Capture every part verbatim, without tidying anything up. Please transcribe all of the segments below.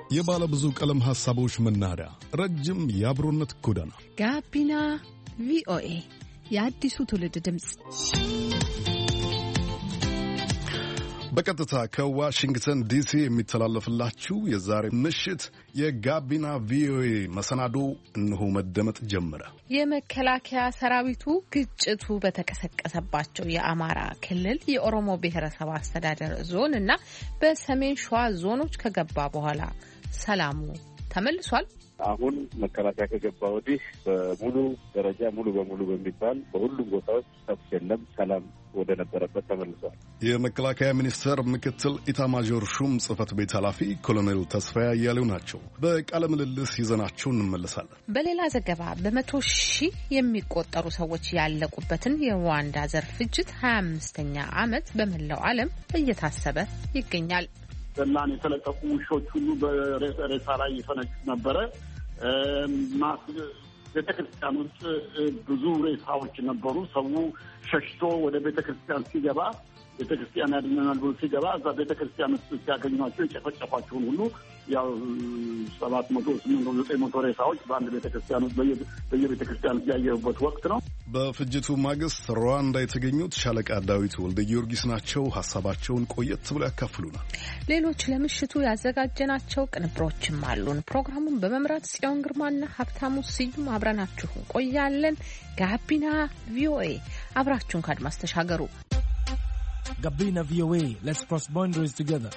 የባለ ብዙ ቀለም ሐሳቦች መናኸሪያ፣ ረጅም የአብሮነት ጎዳና ጋቢና ቪኦኤ የአዲሱ ትውልድ ድምፅ በቀጥታ ከዋሽንግተን ዲሲ የሚተላለፍላችሁ የዛሬ ምሽት የጋቢና ቪኦኤ መሰናዶ እነሆ መደመጥ ጀመረ። የመከላከያ ሰራዊቱ ግጭቱ በተቀሰቀሰባቸው የአማራ ክልል የኦሮሞ ብሔረሰብ አስተዳደር ዞን እና በሰሜን ሸዋ ዞኖች ከገባ በኋላ ሰላሙ ተመልሷል። አሁን መከላከያ ከገባ ወዲህ በሙሉ ደረጃ ሙሉ በሙሉ በሚባል በሁሉም ቦታዎች ተኩስ የለም፣ ሰላም ወደ ነበረበት ተመልሷል። የመከላከያ ሚኒስቴር ምክትል ኢታማዦር ሹም ጽህፈት ቤት ኃላፊ ኮሎኔል ተስፋዬ አያሌው ናቸው። በቃለ ምልልስ ይዘናቸው እንመለሳለን። በሌላ ዘገባ በመቶ ሺህ የሚቆጠሩ ሰዎች ያለቁበትን የሩዋንዳ ዘር ፍጅት ሀያ አምስተኛ ዓመት በመላው ዓለም እየታሰበ ይገኛል። ዘላን የተለቀቁ ውሾች ሁሉ በሬሳ ላይ ይፈነጩ ነበረ። ቤተክርስቲያን ውስጥ ብዙ ሬሳዎች ነበሩ። ሰው ሸሽቶ ወደ ቤተክርስቲያን ሲገባ ቤተክርስቲያን ያድነናል ብሎ ሲገባ እዛ ቤተክርስቲያን ውስጥ ሲያገኟቸው የጨፈጨፏቸውን ሁሉ ያው ሰባት መቶ ስምንት መቶ ዘጠኝ መቶ ሬሳዎች በአንድ ቤተክርስቲያን ውስጥ በየቤተክርስቲያን ያየሁበት ወቅት ነው። በፍጅቱ ማግስት ሩዋንዳ የተገኙት ሻለቃ ዳዊት ወልደ ጊዮርጊስ ናቸው። ሀሳባቸውን ቆየት ብሎ ያካፍሉናል። ሌሎች ለምሽቱ ያዘጋጀናቸው ቅንብሮችም አሉን። ፕሮግራሙን በመምራት ጽዮን ግርማና ሀብታሙ ስዩም አብረናችሁ ቆያለን። ጋቢና ቪኦኤ አብራችሁን ካድማስ ተሻገሩ። Gabina V O A. Let's cross boundaries together.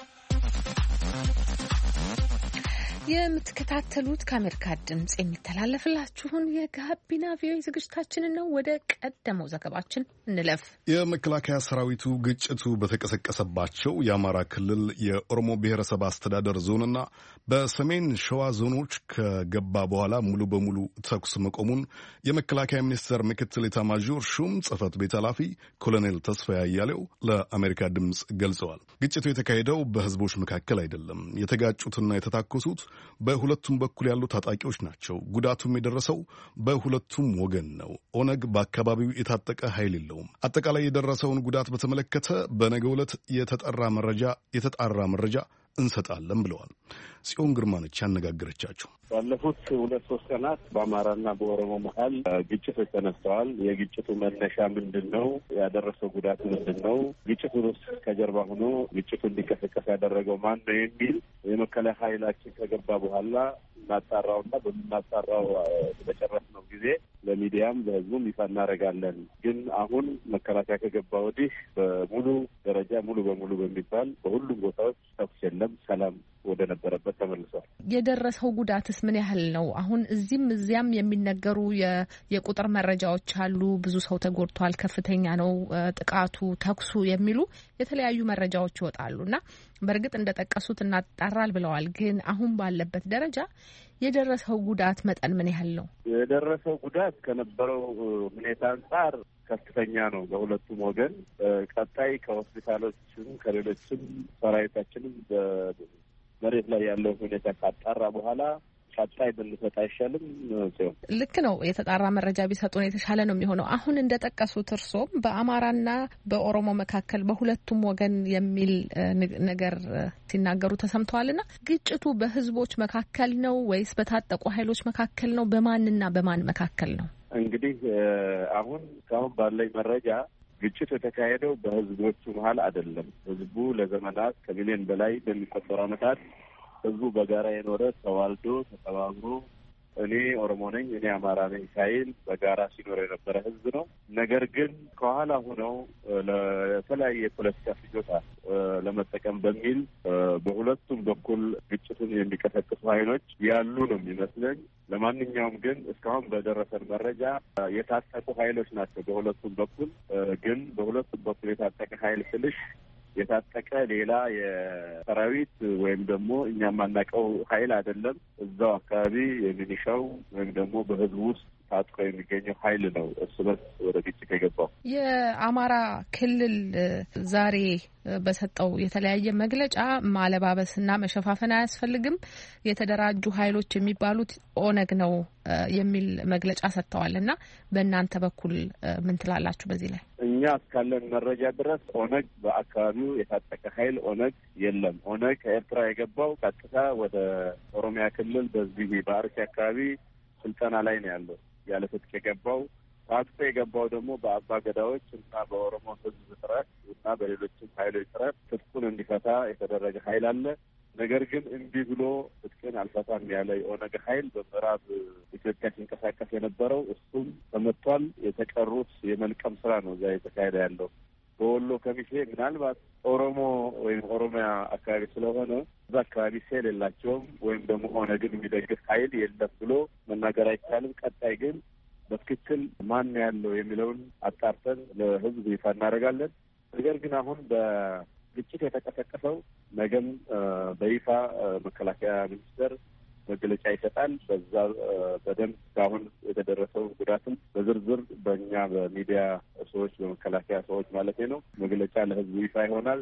የምትከታተሉት ከአሜሪካ ድምጽ የሚተላለፍላችሁን የጋቢና ቪኦኤ ዝግጅታችንን ነው። ወደ ቀደመው ዘገባችን እንለፍ። የመከላከያ ሰራዊቱ ግጭቱ በተቀሰቀሰባቸው የአማራ ክልል የኦሮሞ ብሔረሰብ አስተዳደር ዞንና በሰሜን ሸዋ ዞኖች ከገባ በኋላ ሙሉ በሙሉ ተኩስ መቆሙን የመከላከያ ሚኒስቴር ምክትል ኢታማዦር ሹም ጽህፈት ቤት ኃላፊ ኮሎኔል ተስፋዬ አያሌው ለአሜሪካ ድምጽ ገልጸዋል። ግጭቱ የተካሄደው በህዝቦች መካከል አይደለም። የተጋጩትና የተታኮሱት በሁለቱም በኩል ያሉ ታጣቂዎች ናቸው። ጉዳቱም የደረሰው በሁለቱም ወገን ነው። ኦነግ በአካባቢው የታጠቀ ኃይል የለውም። አጠቃላይ የደረሰውን ጉዳት በተመለከተ በነገው ዕለት የተጣራ መረጃ የተጣራ መረጃ እንሰጣለን ብለዋል። ጽዮን ግርማ ነች ያነጋገረቻቸው። ባለፉት ሁለት ሶስት ቀናት በአማራና በኦሮሞ መሀል ግጭቶች ተነስተዋል። የግጭቱ መነሻ ምንድን ነው? ያደረሰው ጉዳት ምንድን ነው? ግጭቱ ውስጥ ከጀርባ ሆኖ ግጭቱ እንዲቀሰቀስ ያደረገው ማን ነው የሚል የመከላከያ ኃይላችን ከገባ በኋላ እናጣራውና በምናጣራው በጨረስነው ጊዜ ለሚዲያም ለህዝቡም ይፋ እናደርጋለን። ግን አሁን መከላከያ ከገባ ወዲህ በሙሉ ደረጃ ሙሉ በሙሉ በሚባል በሁሉም ቦታዎች ተኩስ የለም፣ ሰላም ወደ ነበረበት ተመልሷል። የደረሰው ጉዳትስ ምን ያህል ነው? አሁን እዚህም እዚያም የሚነገሩ የቁጥር መረጃዎች አሉ። ብዙ ሰው ተጎድቷል፣ ከፍተኛ ነው ጥቃቱ፣ ተኩሱ የሚሉ የተለያዩ መረጃዎች ይወጣሉና በእርግጥ እንደጠቀሱት እናጣራል ብለዋል። ግን አሁን ባለበት ደረጃ የደረሰው ጉዳት መጠን ምን ያህል ነው? የደረሰው ጉዳት ከነበረው ሁኔታ አንጻር ከፍተኛ ነው በሁለቱም ወገን። ቀጣይ ከሆስፒታሎችም ከሌሎችም ሰራዊታችንም በመሬት ላይ ያለው ሁኔታ ካጣራ በኋላ ቀጣይ ብንሰጥ አይሻልም? ልክ ነው። የተጣራ መረጃ ቢሰጡን የተሻለ ነው የሚሆነው። አሁን እንደጠቀሱት እርሶም በአማራና በኦሮሞ መካከል በሁለቱም ወገን የሚል ነገር ሲናገሩ ተሰምተዋልና ግጭቱ በህዝቦች መካከል ነው ወይስ በታጠቁ ኃይሎች መካከል ነው? በማንና በማን መካከል ነው? እንግዲህ አሁን እስካሁን ባለኝ መረጃ ግጭቱ የተካሄደው በህዝቦቹ መሀል አይደለም። ህዝቡ ለዘመናት ከሚሊዮን በላይ በሚቆጠሩ ዓመታት ህዝቡ በጋራ የኖረ ተዋልዶ ተጠባብሮ እኔ ኦሮሞ ነኝ እኔ አማራ ነኝ ሳይል በጋራ ሲኖር የነበረ ህዝብ ነው። ነገር ግን ከኋላ ሆነው ለተለያየ የፖለቲካ ፍጆታ ለመጠቀም በሚል በሁለቱም በኩል ግጭቱን የሚቀሰቅሱ ኃይሎች ያሉ ነው የሚመስለኝ። ለማንኛውም ግን እስካሁን በደረሰን መረጃ የታጠቁ ኃይሎች ናቸው በሁለቱም በኩል። ግን በሁለቱም በኩል የታጠቀ ኃይል ስልሽ የታጠቀ ሌላ የሰራዊት ወይም ደግሞ እኛ የማናውቀው ኃይል አይደለም። እዛው አካባቢ የሚኒሻው ወይም ደግሞ በህዝቡ ውስጥ ታጥቆ የሚገኘው ኃይል ነው እርስ በርስ ወደ ግጭት የገባው። የአማራ ክልል ዛሬ በሰጠው የተለያየ መግለጫ ማለባበስና መሸፋፈን አያስፈልግም፣ የተደራጁ ኃይሎች የሚባሉት ኦነግ ነው የሚል መግለጫ ሰጥተዋል እና በእናንተ በኩል ምን ትላላችሁ በዚህ ላይ? እኛ እስካለን መረጃ ድረስ ኦነግ በአካባቢው የታጠቀ ኃይል ኦነግ የለም። ኦነግ ከኤርትራ የገባው ቀጥታ ወደ ኦሮሚያ ክልል በዚህ በአርሲ አካባቢ ስልጠና ላይ ነው ያለው። ያለ ትጥቅ የገባው ታጥቆ የገባው ደግሞ በአባ ገዳዎች እና በኦሮሞ ሕዝብ ጥረት እና በሌሎችም ኃይሎች ጥረት ትጥቁን እንዲፈታ የተደረገ ኃይል አለ። ነገር ግን እንዲህ ብሎ ትጥቅን አልፈታም ያለ የኦነግ ኃይል በምዕራብ ኢትዮጵያ ሲንቀሳቀስ የነበረው እሱም ተመቷል። የተቀሩት የመልቀም ስራ ነው እዛ የተካሄደ ያለው። በወሎ ከሚሴ ምናልባት ኦሮሞ ወይም ኦሮሚያ አካባቢ ስለሆነ እዛ አካባቢ ሴል የላቸውም ወይም ደግሞ ኦነግን የሚደግፍ ኃይል የለም ብሎ መናገር አይቻልም። ቀጣይ ግን በትክክል ማን ያለው የሚለውን አጣርተን ለህዝብ ይፋ እናደርጋለን። ነገር ግን አሁን በግጭት የተቀሰቀሰው ነገም በይፋ መከላከያ ሚኒስቴር መግለጫ ይሰጣል። በዛ በደንብ እስካሁን የተደረሰው ጉዳትም በዝርዝር በእኛ በሚዲያ ሰዎች በመከላከያ ሰዎች ማለት ነው መግለጫ ለህዝቡ ይፋ ይሆናል።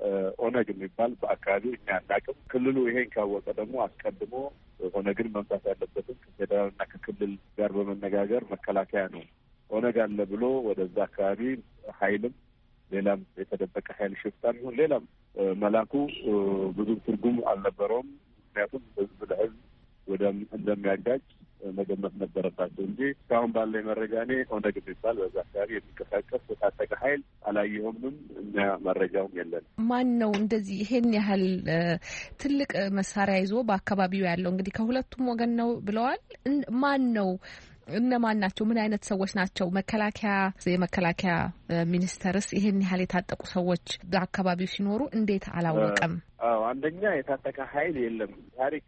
ኦነግ የሚባል በአካባቢው እኛ አናውቅም። ክልሉ ይሄን ካወቀ ደግሞ አስቀድሞ ኦነግን መምታት ያለበትም ከፌዴራልና ከክልል ጋር በመነጋገር መከላከያ ነው ኦነግ አለ ብሎ ወደዛ አካባቢ ኃይልም ሌላም የተደበቀ ኃይል ሽፍታም ይሁን ሌላም መላኩ ብዙ ትርጉም አልነበረውም። ምክንያቱም ህዝብ ለህዝብ ወደ እንደሚያጋጭ መገመት ነበረባቸው እንጂ እስካሁን ባለ መረጃ እኔ ኦነግ የሚባል በዛ አካባቢ የሚንቀሳቀስ የታጠቀ ኃይል አላየሁምም። እኛ መረጃውም የለን። ማን ነው እንደዚህ ይሄን ያህል ትልቅ መሳሪያ ይዞ በአካባቢው ያለው? እንግዲህ ከሁለቱም ወገን ነው ብለዋል። ማን ነው? እነማን ናቸው? ምን አይነት ሰዎች ናቸው? መከላከያ የመከላከያ ሚኒስተርስ ይሄን ያህል የታጠቁ ሰዎች በአካባቢው ሲኖሩ እንዴት አላወቀም? አዎ አንደኛ የታጠቀ ኃይል የለም። ታሪክ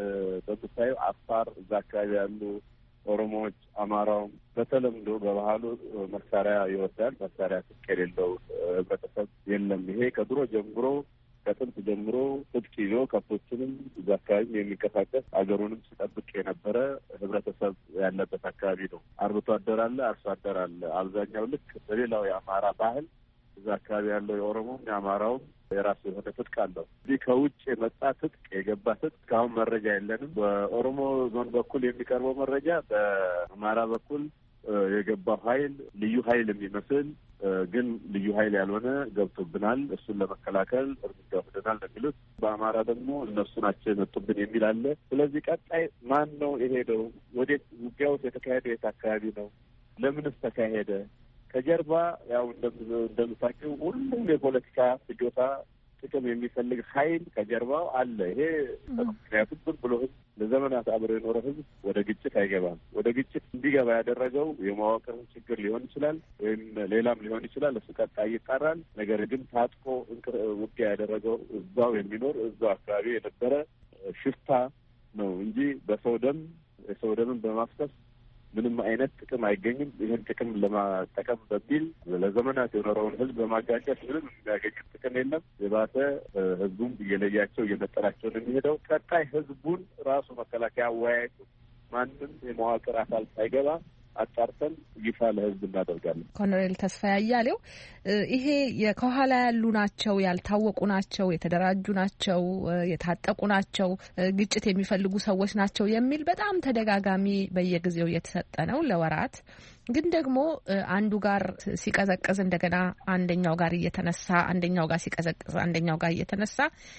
በምታየው አፋር እዛ አካባቢ ያሉ ኦሮሞዎች፣ አማራውም በተለምዶ በባህሉ መሳሪያ ይወዳል። መሳሪያ ትጥቅ የሌለው ህብረተሰብ የለም። ይሄ ከድሮ ጀምሮ ከጥንት ጀምሮ ትጥቅ ይዞ ከብቶችንም እዛ አካባቢ የሚንቀሳቀስ አገሩንም ሲጠብቅ የነበረ ህብረተሰብ ያለበት አካባቢ ነው። አርብቶ አደር አለ፣ አርሶ አደር አለ። አብዛኛው ልክ በሌላው የአማራ ባህል እዛ አካባቢ ያለው የኦሮሞም የአማራውም የራሱ የሆነ ትጥቅ አለው። እዚህ ከውጭ የመጣ ትጥቅ የገባ ትጥቅ እስካሁን መረጃ የለንም። በኦሮሞ ዞን በኩል የሚቀርበው መረጃ በአማራ በኩል የገባው ኃይል ልዩ ኃይል የሚመስል ግን ልዩ ኃይል ያልሆነ ገብቶብናል፣ እሱን ለመከላከል እርምጃ ወስደናል ነው የሚሉት። በአማራ ደግሞ እነሱ ናቸው የመጡብን የሚል አለ። ስለዚህ ቀጣይ ማን ነው የሄደው? ወዴት ውጊያውስ የተካሄደው? የት አካባቢ ነው? ለምንስ ተካሄደ? ከጀርባ ያው እንደምታውቂው ሁሉም የፖለቲካ ፍጆታ ጥቅም የሚፈልግ ኃይል ከጀርባው አለ። ይሄ ምክንያቱም ዝም ብሎ ህዝብ ለዘመናት አብሮ የኖረ ህዝብ ወደ ግጭት አይገባም። ወደ ግጭት እንዲገባ ያደረገው የመዋቅር ችግር ሊሆን ይችላል ወይም ሌላም ሊሆን ይችላል። እሱ ቀጣይ ይጣራል። ነገር ግን ታጥቆ ውጊያ ያደረገው እዛው የሚኖር እዛው አካባቢ የነበረ ሽፍታ ነው እንጂ በሰው ደም የሰው ደምን በማፍሰስ ምንም አይነት ጥቅም አይገኝም። ይህን ጥቅም ለማጠቀም በሚል ለዘመናት የኖረውን ህዝብ በማጋጨት ምንም የሚያገኙት ጥቅም የለም። የባሰ ህዝቡም እየለያቸው እየመጠላቸው ነው የሚሄደው። ቀጣይ ህዝቡን ራሱ መከላከያ አወያየቱ ማንም የመዋቅር አካል ሳይገባ አጣርተን ይፋ ለህዝብ እናደርጋለን። ኮሎኔል ተስፋዬ አያሌው ይሄ ከኋላ ያሉ ናቸው፣ ያልታወቁ ናቸው፣ የተደራጁ ናቸው፣ የታጠቁ ናቸው፣ ግጭት የሚፈልጉ ሰዎች ናቸው የሚል በጣም ተደጋጋሚ በየጊዜው እየተሰጠ ነው ለወራት። ግን ደግሞ አንዱ ጋር ሲቀዘቅዝ እንደገና አንደኛው ጋር እየተነሳ አንደኛው ጋር ሲቀዘቅዝ አንደኛው ጋር እየተነሳ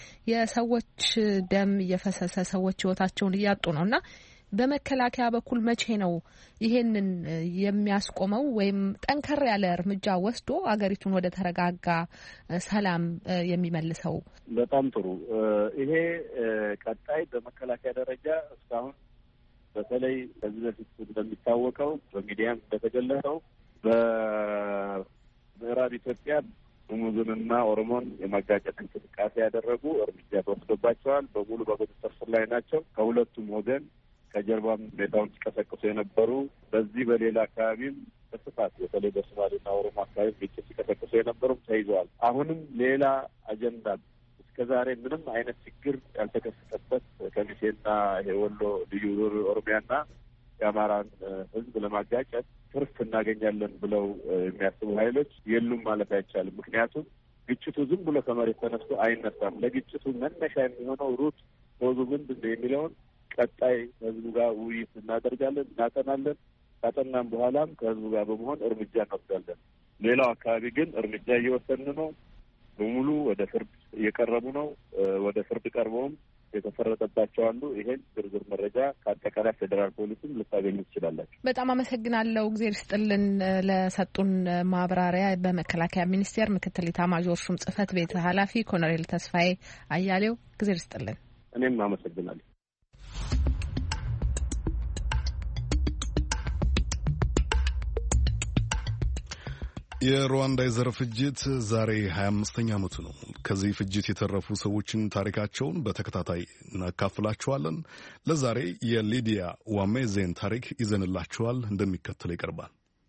የሰዎች ደም እየፈሰሰ ሰዎች ህይወታቸውን እያጡ ነውና በመከላከያ በኩል መቼ ነው ይሄንን የሚያስቆመው ወይም ጠንከር ያለ እርምጃ ወስዶ አገሪቱን ወደ ተረጋጋ ሰላም የሚመልሰው? በጣም ጥሩ። ይሄ ቀጣይ በመከላከያ ደረጃ እስካሁን በተለይ ከዚህ በፊት እንደሚታወቀው በሚዲያም እንደተገለጸው በምዕራብ ኢትዮጵያ ሙሙዝንና ኦሮሞን የማጋጨት እንቅስቃሴ ያደረጉ እርምጃ ተወስዶባቸዋል። በሙሉ በቁጥጥር ስር ላይ ናቸው። ከሁለቱም ወገን ከጀርባም ሁኔታውን ሲቀሰቅሱ የነበሩ በዚህ በሌላ አካባቢም በስፋት በተለይ በሶማሌና ኦሮሞ አካባቢ ግጭት ሲቀሰቅሱ የነበሩም ተይዘዋል። አሁንም ሌላ አጀንዳ እስከዛሬ ምንም አይነት ችግር ያልተከሰተበት ከሚሴና የወሎ ልዩ ኦሮሚያና የአማራን ህዝብ ለማጋጨት ትርፍ እናገኛለን ብለው የሚያስቡ ኃይሎች የሉም ማለት አይቻልም። ምክንያቱም ግጭቱ ዝም ብሎ ከመሬት ተነስቶ አይነሳም። ለግጭቱ መነሻ የሚሆነው ሩት ሆዙ ምንድን ነው የሚለውን ቀጣይ ህዝቡ ጋር ውይይት እናደርጋለን፣ እናጠናለን። ካጠናም በኋላም ከህዝቡ ጋር በመሆን እርምጃ እንወስዳለን። ሌላው አካባቢ ግን እርምጃ እየወሰድን ነው። በሙሉ ወደ ፍርድ እየቀረቡ ነው። ወደ ፍርድ ቀርበውም የተፈረጠባቸው አሉ። ይሄን ዝርዝር መረጃ ከአጠቃላይ ፌዴራል ፖሊስም ልታገኙ ትችላላችሁ። በጣም አመሰግናለሁ። እግዜር ይስጥልን ለሰጡን ማብራሪያ። በመከላከያ ሚኒስቴር ምክትል ኢታማዦር ሹም ጽህፈት ቤት ኃላፊ ኮሎኔል ተስፋዬ አያሌው እግዜር ይስጥልን። እኔም አመሰግናለሁ። የሩዋንዳ የዘር ፍጅት ዛሬ ሀያ አምስተኛ ዓመቱ ነው። ከዚህ ፍጅት የተረፉ ሰዎችን ታሪካቸውን በተከታታይ እናካፍላችኋለን። ለዛሬ የሊዲያ ዋሜዜን ታሪክ ይዘንላችኋል፣ እንደሚከተለው ይቀርባል።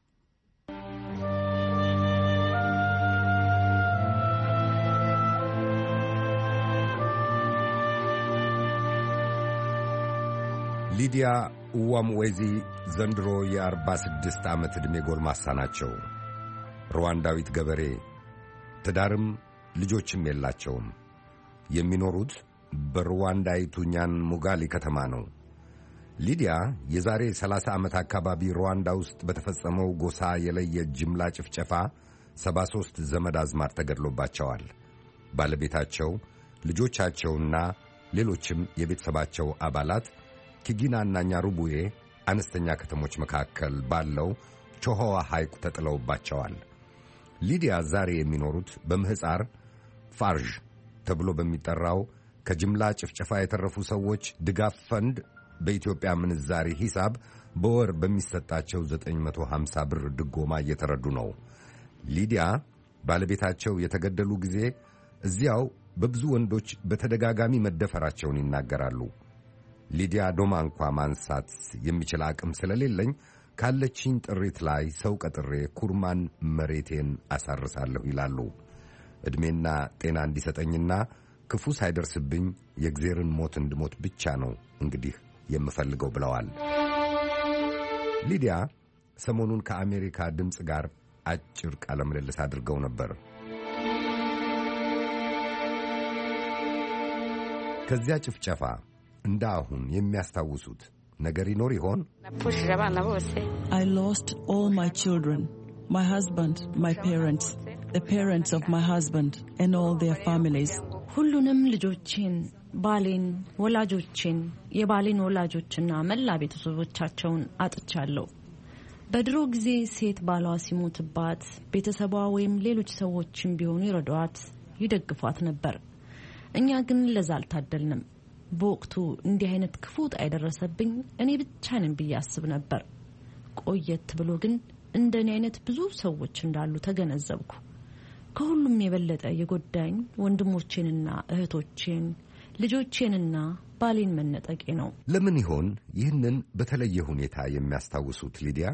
ሊዲያ ዋምዌዚ ዘንድሮ የአርባ ስድስት ዓመት ዕድሜ ጎልማሳ ናቸው። ሩዋንዳዊት ገበሬ፣ ትዳርም ልጆችም የላቸውም። የሚኖሩት በሩዋንዳይቱ ኛን ሙጋሊ ከተማ ነው። ሊዲያ የዛሬ ሰላሳ ዓመት አካባቢ ሩዋንዳ ውስጥ በተፈጸመው ጎሳ የለየ ጅምላ ጭፍጨፋ ሰባ ሦስት ዘመድ አዝማድ ተገድሎባቸዋል። ባለቤታቸው፣ ልጆቻቸውና ሌሎችም የቤተሰባቸው አባላት ኪጊናና ኛሩቡዬ አነስተኛ ከተሞች መካከል ባለው ቾሆዋ ሐይቅ ተጥለውባቸዋል። ሊዲያ ዛሬ የሚኖሩት በምህፃር ፋርዥ ተብሎ በሚጠራው ከጅምላ ጭፍጨፋ የተረፉ ሰዎች ድጋፍ ፈንድ በኢትዮጵያ ምንዛሪ ሂሳብ በወር በሚሰጣቸው ዘጠኝ መቶ ሃምሳ ብር ድጎማ እየተረዱ ነው። ሊዲያ ባለቤታቸው የተገደሉ ጊዜ እዚያው በብዙ ወንዶች በተደጋጋሚ መደፈራቸውን ይናገራሉ። ሊዲያ ዶማ እንኳ ማንሳት የሚችል አቅም ስለሌለኝ ካለችኝ ጥሪት ላይ ሰው ቀጥሬ ኩርማን መሬቴን አሳርሳለሁ ይላሉ። ዕድሜና ጤና እንዲሰጠኝና ክፉ ሳይደርስብኝ የእግዜርን ሞት እንድሞት ብቻ ነው እንግዲህ የምፈልገው ብለዋል። ሊዲያ ሰሞኑን ከአሜሪካ ድምፅ ጋር አጭር ቃለ ምልልስ አድርገው ነበር። ከዚያ ጭፍጨፋ እንደ አሁን የሚያስታውሱት ነገር ይኖር ይሆን? I lost all my children, my husband, my parents, the parents of my husband and all their families. ሁሉንም ልጆቼን፣ ባሌን፣ ወላጆቼን፣ የባሌን ወላጆችና መላ ቤተሰቦቻቸውን አጥቻለሁ። በድሮ ጊዜ ሴት ባሏ ሲሞትባት ቤተሰቧ ወይም ሌሎች ሰዎችም ቢሆኑ ይረዷት፣ ይደግፏት ነበር። እኛ ግን ለዛ አልታደልንም። በወቅቱ እንዲህ አይነት ክፉ ዕጣ የደረሰብኝ እኔ ብቻ ነኝ ብዬ አስብ ነበር። ቆየት ብሎ ግን እንደኔ አይነት ብዙ ሰዎች እንዳሉ ተገነዘብኩ። ከሁሉም የበለጠ የጎዳኝ ወንድሞቼንና እህቶቼን፣ ልጆቼንና ባሌን መነጠቄ ነው። ለምን ይሆን ይህንን በተለየ ሁኔታ የሚያስታውሱት? ሊዲያ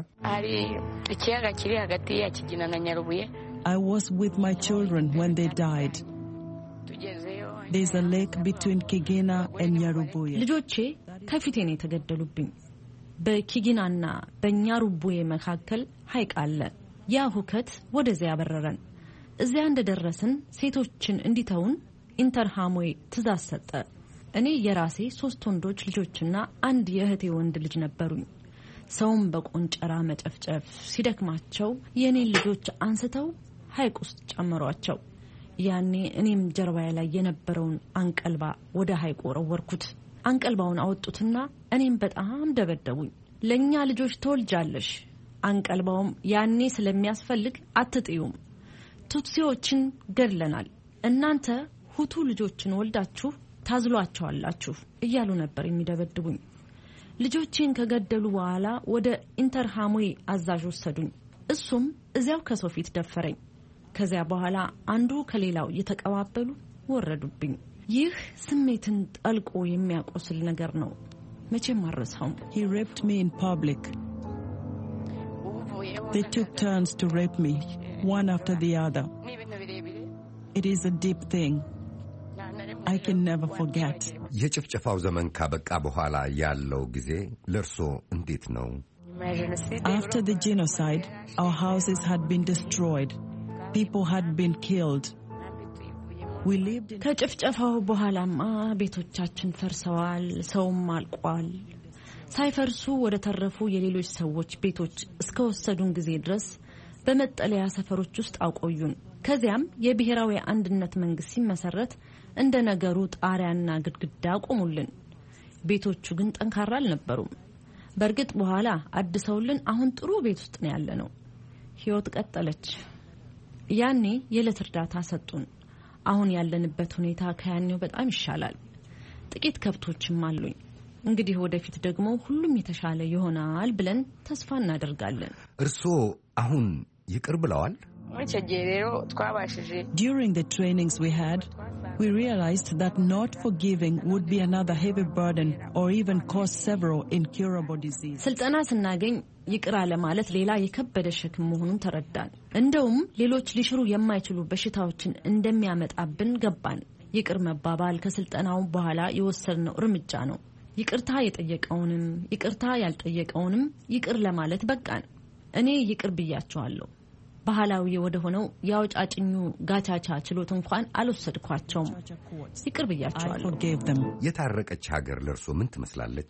I was with my children when they died. There's a lake between Kigina and Nyarubuye. ልጆቼ ከፊቴ ነው የተገደሉብኝ። በኪጊናና በኛሩቡዬ መካከል ሐይቅ አለ። ያ ሁከት ወደዚያ ያበረረን። እዚያ እንደደረስን ሴቶችን እንዲተውን ኢንተርሃሞይ ትእዛዝ ሰጠ። እኔ የራሴ ሶስት ወንዶች ልጆችና አንድ የእህቴ ወንድ ልጅ ነበሩኝ። ሰውም በቆንጨራ መጨፍጨፍ ሲደክማቸው የኔን ልጆች አንስተው ሐይቅ ውስጥ ጨመሯቸው። ያኔ እኔም ጀርባዬ ላይ የነበረውን አንቀልባ ወደ ሐይቁ ወረወርኩት። አንቀልባውን አወጡትና እኔም በጣም ደበደቡኝ። ለኛ ልጆች ተወልጃለሽ፣ አንቀልባውም ያኔ ስለሚያስፈልግ አትጥዩም፣ ቱትሲዎችን ገድለናል፣ እናንተ ሁቱ ልጆችን ወልዳችሁ ታዝሏቸዋላችሁ እያሉ ነበር የሚደበድቡኝ። ልጆቼን ከገደሉ በኋላ ወደ ኢንተርሃሞይ አዛዥ ወሰዱኝ። እሱም እዚያው ከሰው ፊት ደፈረኝ። ከዚያ በኋላ አንዱ ከሌላው እየተቀባበሉ ወረዱብኝ። ይህ ስሜትን ጠልቆ የሚያቆስል ነገር ነው። መቼም አልረሳውም። He raped me in public. They took turns to rape me, one after the other. It is a deep thing. I can never forget. የጭፍጨፋው ዘመን ካበቃ በኋላ ያለው ጊዜ ለርሶ እንዴት ነው? After the genocide, our houses had been destroyed. People had been killed. We lived in ከጭፍጨፋው በኋላማ ቤቶቻችን ፈርሰዋል፣ ሰውም አልቋል። ሳይፈርሱ ወደ ተረፉ የሌሎች ሰዎች ቤቶች እስከ ወሰዱን ጊዜ ድረስ በመጠለያ ሰፈሮች ውስጥ አቆዩን። ከዚያም የብሔራዊ አንድነት መንግስት ሲመሰረት እንደ ነገሩ ጣሪያና ግድግዳ ቆሙልን። ቤቶቹ ግን ጠንካራ አልነበሩም። በርግጥ በኋላ አድሰውልን አሁን ጥሩ ቤት ውስጥ ነው ያለነው። ህይወት ቀጠለች። ያኔ የዕለት እርዳታ ሰጡን። አሁን ያለንበት ሁኔታ ከያኔው በጣም ይሻላል። ጥቂት ከብቶችም አሉኝ። እንግዲህ ወደፊት ደግሞ ሁሉም የተሻለ ይሆናል ብለን ተስፋ እናደርጋለን። እርሶ አሁን ይቅር ብለዋል? During the trainings we had, we realized that not forgiving would be another heavy burden or even cause several incurable diseases. ስልጠና ስናገኝ ይቅር አለ ማለት ሌላ የከበደ ሸክም መሆኑን ተረዳን። እንደውም ሌሎች ሊሽሩ የማይችሉ በሽታዎችን እንደሚያመጣብን ገባን። ይቅር መባባል ከስልጠናው በኋላ የወሰድነው እርምጃ ነው። ይቅርታ የጠየቀውንም ይቅርታ ያልጠየቀውንም ይቅር ለማለት በቃን። እኔ ይቅር ብያቸዋለሁ። ባህላዊ ወደ ሆነው ያውጫጭኙ ጋቻቻ ችሎት እንኳን አልወሰድኳቸውም። ይቅር ብያቸዋለሁ። የታረቀች ሀገር ለርሶ ምን ትመስላለች?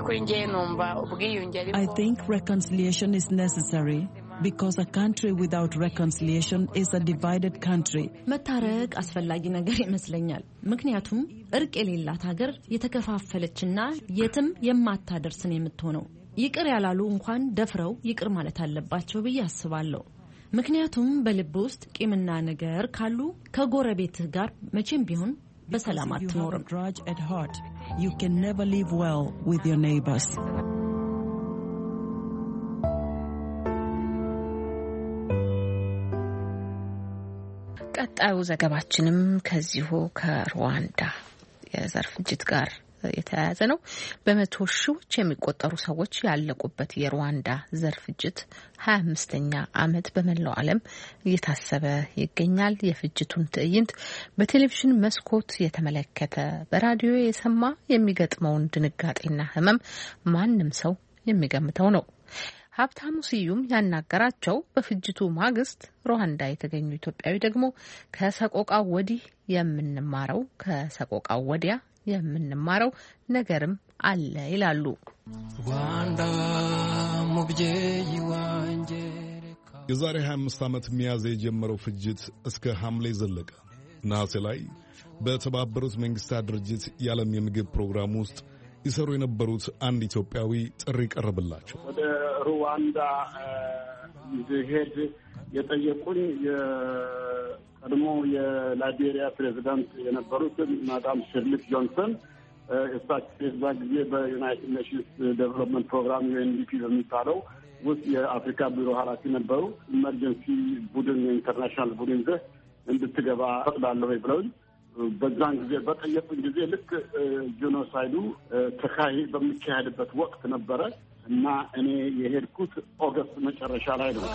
I think reconciliation is necessary because a country without reconciliation is a divided country. መታረቅ አስፈላጊ ነገር ይመስለኛል። ምክንያቱም እርቅ የሌላት ሀገር የተከፋፈለችና የትም የማታደርስን የምትሆነው። ይቅር ያላሉ እንኳን ደፍረው ይቅር ማለት አለባቸው ብዬ አስባለሁ። ምክንያቱም በልብ ውስጥ ቂምና ነገር ካሉ ከጎረቤትህ ጋር መቼም ቢሆን በሰላም አትኖርም። You can never live well with your neighbors. ቀጣዩ ዘገባችንም ከዚሁ ከሩዋንዳ የዘር ፍጅት ጋር የተያያዘ ነው። በመቶ ሺዎች የሚቆጠሩ ሰዎች ያለቁበት የሩዋንዳ ዘር ፍጅት ሀያ አምስተኛ ዓመት በመላው ዓለም እየታሰበ ይገኛል። የፍጅቱን ትዕይንት በቴሌቪዥን መስኮት የተመለከተ በራዲዮ የሰማ የሚገጥመውን ድንጋጤና ሕመም ማንም ሰው የሚገምተው ነው። ሀብታሙ ስዩም ያናገራቸው በፍጅቱ ማግስት ሩዋንዳ የተገኙ ኢትዮጵያዊ ደግሞ ከሰቆቃው ወዲህ የምንማረው ከሰቆቃው ወዲያ የምንማረው ነገርም አለ ይላሉ። የዛሬ ሀያ አምስት ዓመት ሚያዝያ የጀመረው ፍጅት እስከ ሐምሌ ዘለቀ። ነሐሴ ላይ በተባበሩት መንግስታት ድርጅት የዓለም የምግብ ፕሮግራም ውስጥ ይሰሩ የነበሩት አንድ ኢትዮጵያዊ ጥሪ ቀረበላቸው። ወደ ሩዋንዳ ሄድ የጠየቁኝ ቀድሞ የላይቤሪያ ፕሬዚዳንት የነበሩት ማዳም ሸርሊፍ ጆንሰን እሳቸው የዛ ጊዜ በዩናይትድ ኔሽንስ ዴቨሎፕመንት ፕሮግራም ዩኤንዲፒ በሚባለው ውስጥ የአፍሪካ ቢሮ ኃላፊ ነበሩ። ኢመርጀንሲ ቡድን የኢንተርናሽናል ቡድን ዘህ እንድትገባ ፈቅዳለሁ ብለውኝ በዛን ጊዜ በጠየቁኝ ጊዜ ልክ ጄኖሳይዱ ተካሂ በሚካሄድበት ወቅት ነበረ እና እኔ የሄድኩት ኦገስት መጨረሻ ላይ ነው።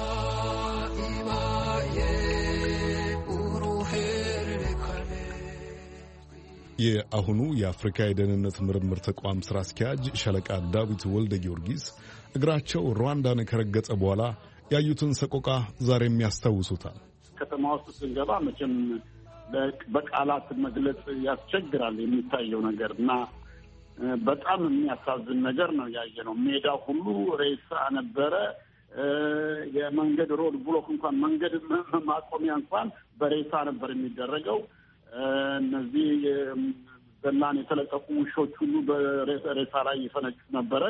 የአሁኑ የአፍሪካ የደህንነት ምርምር ተቋም ስራ አስኪያጅ ሻለቃ ዳዊት ወልደ ጊዮርጊስ እግራቸው ሩዋንዳን ከረገጠ በኋላ ያዩትን ሰቆቃ ዛሬም ያስታውሱታል። ከተማ ውስጥ ስንገባ መቼም በቃላት መግለጽ ያስቸግራል የሚታየው ነገር እና በጣም የሚያሳዝን ነገር ነው ያየነው። ሜዳ ሁሉ ሬሳ ነበረ። የመንገድ ሮድ ብሎክ እንኳን መንገድ ማቆሚያ እንኳን በሬሳ ነበር የሚደረገው። እነዚህ ዘላን የተለቀቁ ውሾች ሁሉ በሬሳ ላይ ይፈነጩ ነበረ።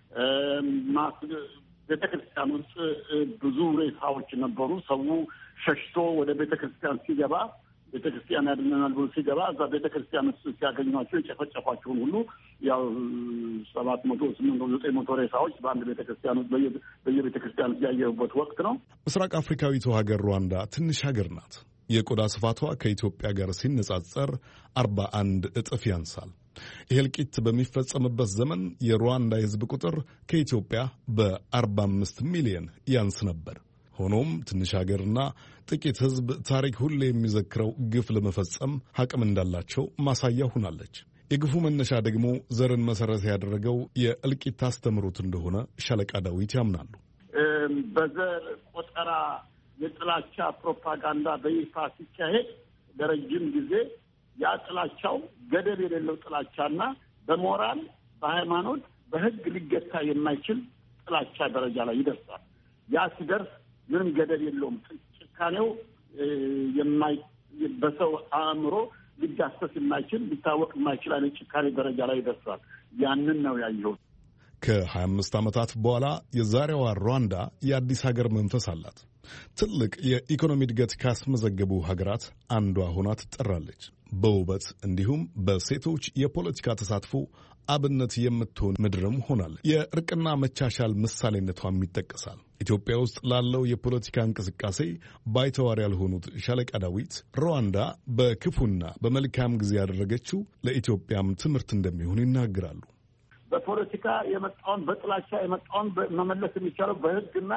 ቤተክርስቲያን ውስጥ ብዙ ሬሳዎች ነበሩ። ሰው ሸሽቶ ወደ ቤተክርስቲያን ሲገባ ቤተክርስቲያን ያድነናል ብሎ ሲገባ እዛ ቤተክርስቲያን ውስጥ ሲያገኟቸው የጨፈጨፏቸውን ሁሉ ያው ሰባት መቶ ስምንት መቶ ዘጠኝ መቶ ሬሳዎች በአንድ ቤተክርስቲያን ውስጥ በየቤተክርስቲያን ያየሁበት ወቅት ነው። ምስራቅ አፍሪካዊቱ ሀገር ሩዋንዳ ትንሽ ሀገር ናት። የቆዳ ስፋቷ ከኢትዮጵያ ጋር ሲነጻጸር አርባ አንድ እጥፍ ያንሳል። ይህ እልቂት በሚፈጸምበት ዘመን የሩዋንዳ የሕዝብ ቁጥር ከኢትዮጵያ በአርባ አምስት ሚሊዮን ያንስ ነበር። ሆኖም ትንሽ ሀገርና ጥቂት ሕዝብ ታሪክ ሁሌ የሚዘክረው ግፍ ለመፈጸም አቅም እንዳላቸው ማሳያ ሆናለች። የግፉ መነሻ ደግሞ ዘርን መሰረት ያደረገው የእልቂት አስተምሮት እንደሆነ ሻለቃ ዳዊት ያምናሉ። በዘር ቆጠራ የጥላቻ ፕሮፓጋንዳ በይፋ ሲካሄድ ለረጅም ጊዜ ያ ጥላቻው ገደብ የሌለው ጥላቻና በሞራል በሃይማኖት በሕግ ሊገታ የማይችል ጥላቻ ደረጃ ላይ ይደርሳል። ያ ሲደርስ ምንም ገደብ የለውም። ጭካኔው የማይ በሰው አእምሮ ሊዳሰስ የማይችል ሊታወቅ የማይችል አይነት ጭካኔ ደረጃ ላይ ይደርሳል። ያንን ነው ያየሁት። ከሀያ አምስት ዓመታት በኋላ የዛሬዋ ሩዋንዳ የአዲስ ሀገር መንፈስ አላት። ትልቅ የኢኮኖሚ እድገት ካስመዘገቡ ሀገራት አንዷ ሆና ትጠራለች። በውበት እንዲሁም በሴቶች የፖለቲካ ተሳትፎ አብነት የምትሆን ምድርም ሆናለች። የእርቅና መቻቻል ምሳሌነቷም ይጠቀሳል። ኢትዮጵያ ውስጥ ላለው የፖለቲካ እንቅስቃሴ ባይተዋር ያልሆኑት ሻለቃ ዳዊት ሩዋንዳ በክፉና በመልካም ጊዜ ያደረገችው ለኢትዮጵያም ትምህርት እንደሚሆን ይናገራሉ። በፖለቲካ የመጣውን በጥላቻ የመጣውን መመለስ የሚቻለው በሕግና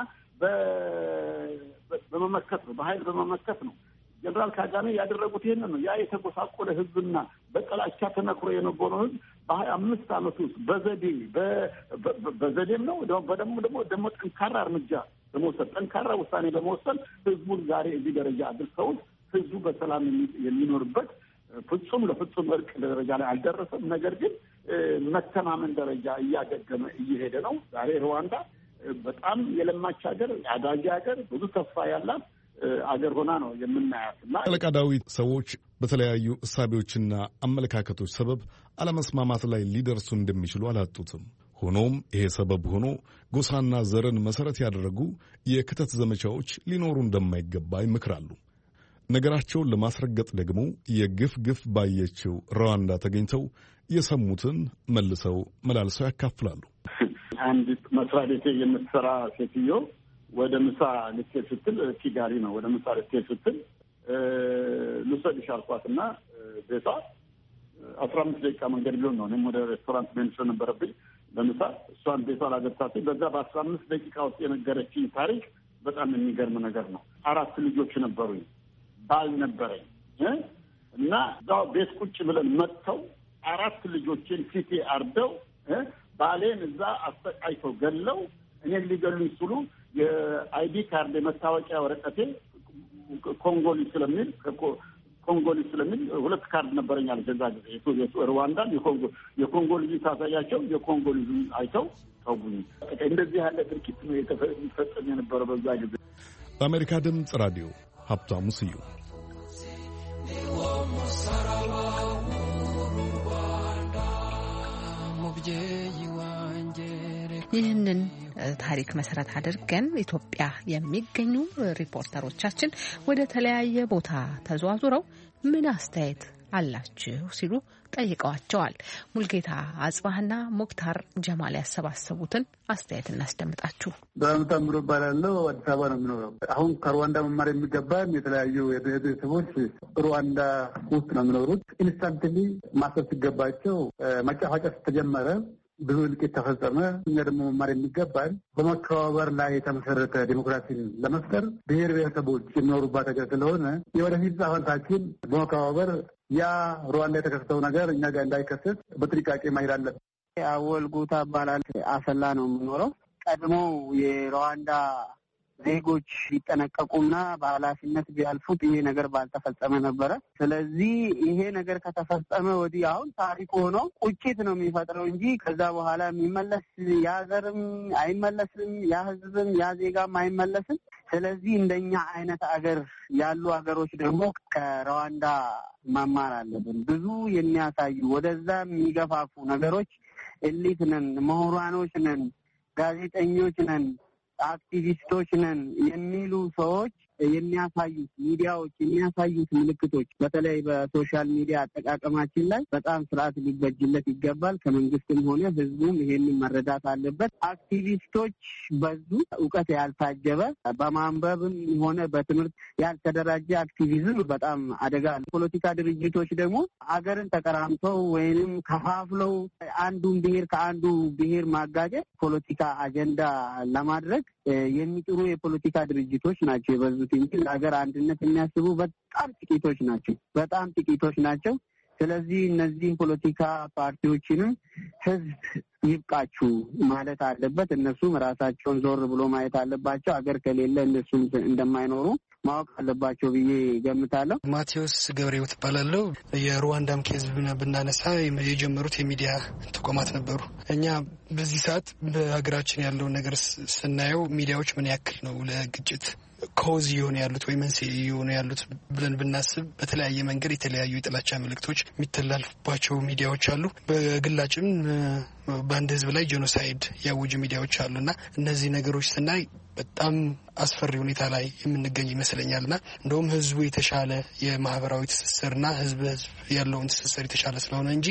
በመመከት ነው፣ በኃይል በመመከት ነው። ጀነራል ካጋሜ ያደረጉት ይሄንን ነው። ያ የተጎሳቆለ ሕዝብና በጥላቻ ተነክሮ የነበረው ሕዝብ በሀያ አምስት ዓመት ውስጥ በዘዴ በዘዴም ነው ደግሞ ደግሞ ደግሞ ጠንካራ እርምጃ በመውሰድ ጠንካራ ውሳኔ በመወሰን ሕዝቡን ዛሬ እዚህ ደረጃ አድርሰውት ሕዝቡ በሰላም የሚኖርበት ፍጹም ለፍጹም እርቅ ደረጃ ላይ አልደረሰም። ነገር ግን መተማመን ደረጃ እያገገመ እየሄደ ነው። ዛሬ ሩዋንዳ በጣም የለማች ሀገር፣ አዳጊ ሀገር፣ ብዙ ተስፋ ያላት አገር ሆና ነው የምናያት። እና ሻለቃ ዳዊት ሰዎች በተለያዩ እሳቤዎችና አመለካከቶች ሰበብ አለመስማማት ላይ ሊደርሱ እንደሚችሉ አላጡትም። ሆኖም ይሄ ሰበብ ሆኖ ጎሳና ዘርን መሰረት ያደረጉ የክተት ዘመቻዎች ሊኖሩ እንደማይገባ ይመክራሉ። ነገራቸውን ለማስረገጥ ደግሞ የግፍ ግፍ ባየችው ሩዋንዳ ተገኝተው የሰሙትን መልሰው መላልሰው ያካፍላሉ። አንድ መስሪያ ቤት የምትሰራ ሴትዮ ወደ ምሳ ልትሄድ ስትል ኪጋሊ ነው ወደ ምሳ ልትሄድ ስትል ልውሰድሽ አልኳትና ቤቷ አስራ አምስት ደቂቃ መንገድ ቢሆን ነው። እኔም ወደ ሬስቶራንት መሄድ ነበረብኝ ለምሳ። እሷን ቤቷ ላገብታት በዛ በአስራ አምስት ደቂቃ ውስጥ የነገረችኝ ታሪክ በጣም የሚገርም ነገር ነው። አራት ልጆች ነበሩኝ፣ ባል ነበረኝ እና እዛው ቤት ቁጭ ብለን መጥተው አራት ልጆችን ፊቴ አርደው ባሌን እዛ አሰቃይተው ገለው እኔን ሊገሉኝ ሲሉ የአይዲ ካርድ የመታወቂያ ወረቀቴ ኮንጎሊ ስለሚል ኮንጎሊ ስለሚል ሁለት ካርድ ነበረኝ አለ። ከዛ ጊዜ ሩዋንዳን የኮንጎ የኮንጎ ልጅ ታሳያቸው የኮንጎ ልጅ አይተው ተውጉኝ። እንደዚህ ያለ ድርጊት ነው የተፈጸመ የነበረው በዛ ጊዜ። በአሜሪካ ድምፅ ራዲዮ ሀብታሙ ስዩም። ይህንን ታሪክ መሰረት አድርገን ኢትዮጵያ የሚገኙ ሪፖርተሮቻችን ወደ ተለያየ ቦታ ተዘዋዙረው ምን አስተያየት አላችሁ ሲሉ ጠይቀዋቸዋል። ሙልጌታ አጽባህና ሙክታር ጀማል ያሰባሰቡትን አስተያየት እናስደምጣችሁ። በምታምሩ ባላለው አዲስ አበባ ነው የምኖረው። አሁን ከሩዋንዳ መማር የሚገባን የተለያዩ ቤተሰቦች ሩዋንዳ ውስጥ ነው የሚኖሩት። ኢንስታንትሊ ማሰብ ሲገባቸው መጫፋጫ ተጀመረ። ብዙ እልቂት ተፈጸመ። እኛ ደግሞ መማር የሚገባል በመከባበር ላይ የተመሰረተ ዲሞክራሲን ለመፍጠር ብሔር ብሔረሰቦች የሚኖሩባት ሀገር ስለሆነ የወደፊት ጻፈንታችን በመከባበር ያ ሩዋንዳ የተከሰተው ነገር እኛ ጋር እንዳይከሰት በጥንቃቄ ማሄድ አለብን። አወል ጉታ ባላል አሰላ ነው የምኖረው። ቀድሞ የሩዋንዳ ዜጎች ይጠነቀቁና በኃላፊነት ቢያልፉት ይሄ ነገር ባልተፈጸመ ነበረ። ስለዚህ ይሄ ነገር ከተፈጸመ ወዲህ አሁን ታሪክ ሆኖ ቁጭት ነው የሚፈጥረው እንጂ ከዛ በኋላ የሚመለስ ያ ዘርም አይመለስም፣ ያ ህዝብም ያ ዜጋም አይመለስም። ስለዚህ እንደኛ አይነት አገር ያሉ አገሮች ደግሞ ከሩዋንዳ መማር አለብን። ብዙ የሚያሳዩ ወደዛ የሚገፋፉ ነገሮች ኤሊት ነን፣ ምሁራኖች ነን፣ ጋዜጠኞች ነን፣ አክቲቪስቶች ነን የሚሉ ሰዎች የሚያሳዩት ሚዲያዎች የሚያሳዩት ምልክቶች በተለይ በሶሻል ሚዲያ አጠቃቀማችን ላይ በጣም ስርዓት ሊበጅለት ይገባል። ከመንግስትም ሆነ ህዝቡም ይሄንን መረዳት አለበት። አክቲቪስቶች በዙ፣ እውቀት ያልታጀበ በማንበብም ሆነ በትምህርት ያልተደራጀ አክቲቪዝም በጣም አደጋ አለ። ፖለቲካ ድርጅቶች ደግሞ አገርን ተቀራምተው ወይንም ከፋፍለው አንዱን ብሔር ከአንዱ ብሔር ማጋጨት ፖለቲካ አጀንዳ ለማድረግ የሚጥሩ የፖለቲካ ድርጅቶች ናቸው የበዙት እንጂ ለሀገር አንድነት የሚያስቡ በጣም ጥቂቶች ናቸው በጣም ጥቂቶች ናቸው። ስለዚህ እነዚህ ፖለቲካ ፓርቲዎችንም ህዝብ ይብቃችሁ ማለት አለበት። እነሱም ራሳቸውን ዞር ብሎ ማየት አለባቸው። ሀገር ከሌለ እነሱም እንደማይኖሩ ማወቅ አለባቸው ብዬ ገምታለሁ። ማቴዎስ ገብሬው ትባላለሁ። የሩዋንዳም ኬዝ ብናነሳ የጀመሩት የሚዲያ ተቋማት ነበሩ። እኛ በዚህ ሰዓት በሀገራችን ያለውን ነገር ስናየው ሚዲያዎች ምን ያክል ነው ለግጭት ኮዝ የሆነ ያሉት ወይ መንስኤ የሆነ ያሉት ብለን ብናስብ በተለያየ መንገድ የተለያዩ የጥላቻ መልእክቶች የሚተላለፉባቸው ሚዲያዎች አሉ። በግላጭም በአንድ ህዝብ ላይ ጄኖሳይድ ያወጁ ሚዲያዎች አሉና እነዚህ ነገሮች ስናይ በጣም አስፈሪ ሁኔታ ላይ የምንገኝ ይመስለኛልና እንደውም ህዝቡ የተሻለ የማህበራዊ ትስስርና ህዝብ ህዝብ ያለውን ትስስር የተሻለ ስለሆነ እንጂ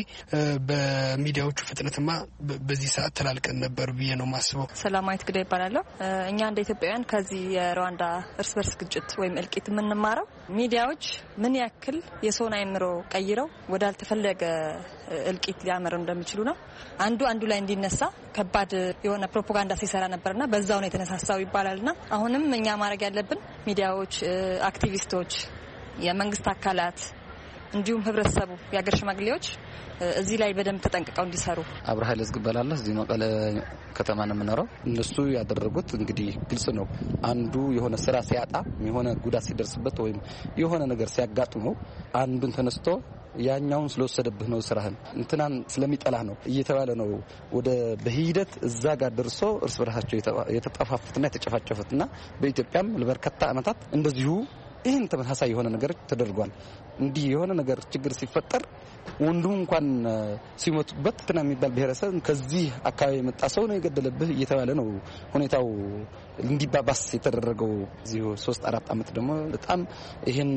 በሚዲያዎቹ ፍጥነትማ በዚህ ሰዓት ተላልቀን ነበር ብዬ ነው ማስበው። ሰላማዊት ግዳ ይባላለሁ። እኛ እንደ ኢትዮጵያውያን ከዚህ የሩዋንዳ እርስ በርስ ግጭት ወይም እልቂት የምንማረው ሚዲያዎች ምን ያክል የሰውን አይምሮ ቀይረው ወዳልተፈለገ እልቂት ሊያመሩ እንደሚችሉ ነው። አንዱ አንዱ ላይ እንዲነሳ ከባድ የሆነ ፕሮፓጋንዳ ሲሰራ ነበርና በዛው ነው የተነሳሳው ይባላልና አሁንም እኛ ማድረግ ያለብን ሚዲያዎች፣ አክቲቪስቶች፣ የመንግስት አካላት እንዲሁም ህብረተሰቡ፣ የሀገር ሽማግሌዎች እዚህ ላይ በደንብ ተጠንቅቀው እንዲሰሩ። አብርሃ ለዝግበላለሁ እዚህ መቀለ ከተማ ነው የምኖረው። እነሱ ያደረጉት እንግዲህ ግልጽ ነው። አንዱ የሆነ ስራ ሲያጣ የሆነ ጉዳት ሲደርስበት ወይም የሆነ ነገር ሲያጋጥመው አንዱን ተነስቶ ያኛውን ስለወሰደብህ ነው ስራህን እንትናን ስለሚጠላህ ነው እየተባለ ነው ወደ በሂደት እዛ ጋር ደርሶ እርስ በርሳቸው የተጠፋፉትና የተጨፋጨፉትና በኢትዮጵያም ለበርካታ ዓመታት እንደዚሁ ይህን ተመሳሳይ የሆነ ነገር ተደርጓል። እንዲህ የሆነ ነገር ችግር ሲፈጠር ወንዱ እንኳን ሲሞቱበት እንትና የሚባል ብሔረሰብ ከዚህ አካባቢ የመጣ ሰው ነው የገደለብህ እየተባለ ነው ሁኔታው እንዲባባስ የተደረገው። እዚሁ ሶስት አራት ዓመት ደግሞ በጣም ይህን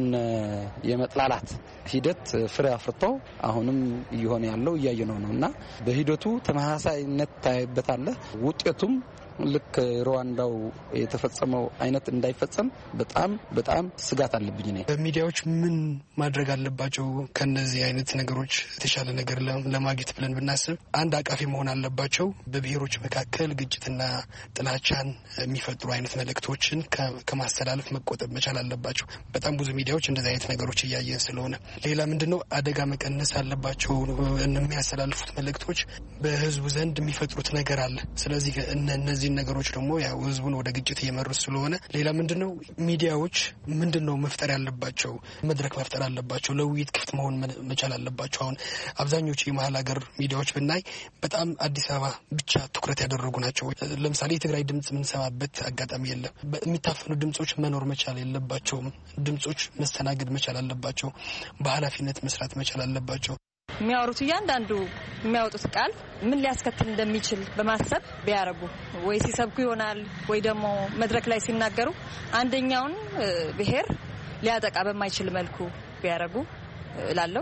የመጥላላት ሂደት ፍሬ አፍርቶ አሁንም እየሆነ ያለው እያየነው ነውና በሂደቱ ተመሳሳይነት ታይበታለህ። ውጤቱም ልክ ሩዋንዳው የተፈጸመው አይነት እንዳይፈጸም በጣም በጣም ስጋት አለብኝ ነኝ። ሚዲያዎች ምን ማድረግ አለባቸው? ከነዚህ አይነት ነገሮች የተሻለ ነገር ለማግኘት ብለን ብናስብ አንድ አቃፊ መሆን አለባቸው። በብሔሮች መካከል ግጭትና ጥላቻን የሚፈጥሩ አይነት መልእክቶችን ከማስተላለፍ መቆጠብ መቻል አለባቸው። በጣም ብዙ ሚዲያዎች እንደዚህ አይነት ነገሮች እያየን ስለሆነ፣ ሌላ ምንድነው አደጋ መቀነስ አለባቸው። የሚያስተላልፉት መልእክቶች በህዝቡ ዘንድ የሚፈጥሩት ነገር አለ። ስለዚህ እነዚህ ነገሮች ደግሞ ያው ህዝቡን ወደ ግጭት እየመሩት ስለሆነ ሌላ ምንድነው ሚዲያዎች ምንድነው መፍጠር ያለባቸው? መድረክ መፍጠር አለባቸው። ለውይይት ክፍት መሆን መቻል አለባቸው። አሁን አብዛኞቹ የመሀል ሀገር ሚዲያዎች ብናይ በጣም አዲስ አበባ ብቻ ትኩረት ያደረጉ ናቸው። ለምሳሌ የትግራይ ድምጽ የምንሰማበት አጋጣሚ የለም። የሚታፈኑ ድምጾች መኖር መቻል የለባቸውም። ድምጾች መስተናገድ መቻል አለባቸው። በኃላፊነት መስራት መቻል አለባቸው። የሚያወሩት እያንዳንዱ የሚያወጡት ቃል ምን ሊያስከትል እንደሚችል በማሰብ ቢያረጉ ወይ ሲሰብኩ ይሆናል ወይ ደግሞ መድረክ ላይ ሲናገሩ አንደኛውን ብሔር ሊያጠቃ በማይችል መልኩ ቢያረጉ እላለሁ።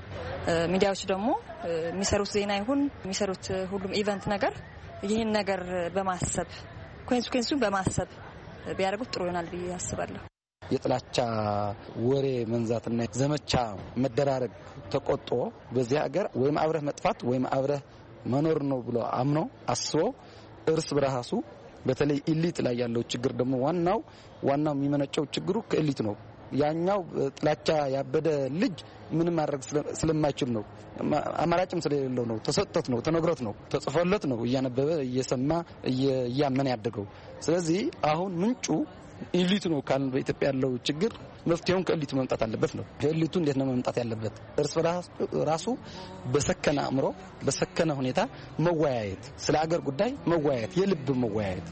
ሚዲያዎች ደግሞ የሚሰሩት ዜና ይሁን የሚሰሩት ሁሉም ኢቨንት ነገር ይህን ነገር በማሰብ ኮንሲኩዌንሱን በማሰብ ቢያረጉት ጥሩ ይሆናል ብዬ አስባለሁ። የጥላቻ ወሬ መንዛትና ዘመቻ መደራረግ ተቆጦ በዚህ ሀገር ወይም አብረህ መጥፋት ወይም አብረህ መኖር ነው ብሎ አምኖ አስቦ እርስ በራሱ በተለይ ኢሊት ላይ ያለው ችግር ደግሞ ዋናው ዋናው የሚመነጨው ችግሩ ከኢሊት ነው። ያኛው ጥላቻ ያበደ ልጅ ምንም ማድረግ ስለማይችል ነው። አማራጭም ስለሌለው ነው። ተሰጥቶት ነው፣ ተነግሮት ነው፣ ተጽፎለት ነው እያነበበ እየሰማ እያመነ ያደገው። ስለዚህ አሁን ምንጩ ኢሊቱ ነው ካልን በኢትዮጵያ ያለው ችግር መፍትሄውን ከኢሊቱ መምጣት አለበት ነው። ኢሊቱ እንዴት ነው መምጣት ያለበት? እርስ በራሱ በሰከነ አእምሮ በሰከነ ሁኔታ መወያየት፣ ስለ አገር ጉዳይ መወያየት፣ የልብ መወያየት።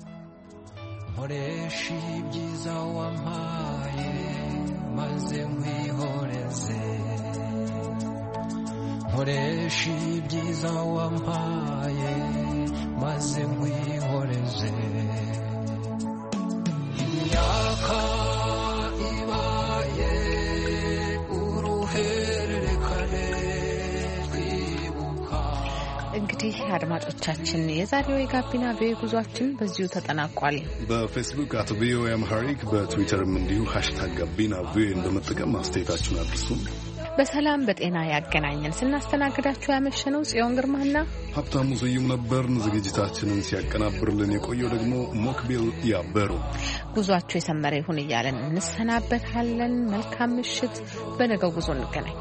ሆሬሺ ጂዛው አማዬ ማዘም ሆሬዘ ሆሬሺ ጂዛው አማዬ ማዘም ሆሬዘ ያካ ኢማዬ ኡሩሄርካሌ ቢቡካ። እንግዲህ አድማጮቻችን የዛሬው የጋቢና ቪኦኤ ጉዟችን በዚሁ ተጠናቋል። በፌስቡክ አት ቪኦኤ አምሃሪክ በትዊተርም እንዲሁ ሃሽታግ ጋቢና ቪኦኤን በመጠቀም አስተያየታችሁን አድርሱን። በሰላም በጤና ያገናኘን። ስናስተናግዳችሁ ያመሸነው ጽዮን ግርማና ሀብታሙ ስዩም ነበርን። ዝግጅታችንን ሲያቀናብርልን የቆየው ደግሞ ሞክቢል ያበሩ። ጉዟችሁ የሰመረ ይሁን እያለን እንሰናበታለን። መልካም ምሽት። በነገው ጉዞ እንገናኝ።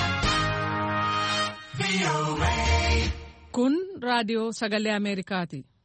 Kun Radio Sagalee Ameerikaati.